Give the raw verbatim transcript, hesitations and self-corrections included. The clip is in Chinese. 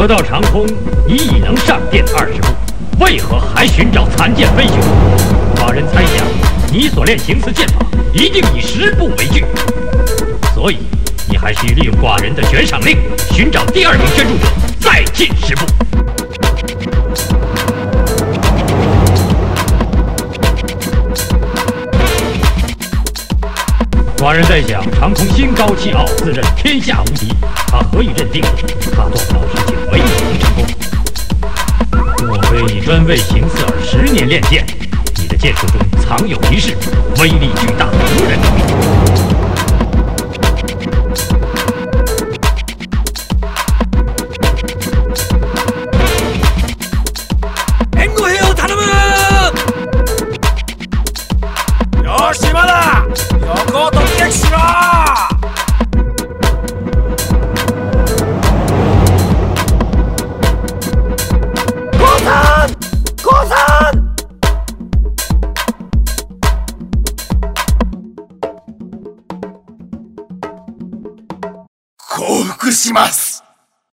得到长空，你已能上殿二十步，为何还寻找残剑飞熊？寡人猜想，你所练行刺剑法一定以十步为据，所以你还需利用寡人的悬赏令，寻找第二名捐助者，再进十步。寡人在想，长空心高气傲，自认天下无敌，他何以认定他做不到事情唯一能成功？莫非你专为行刺而十年练剑？你的剑术中藏有一式，威力巨大，无人能敌。 降伏します。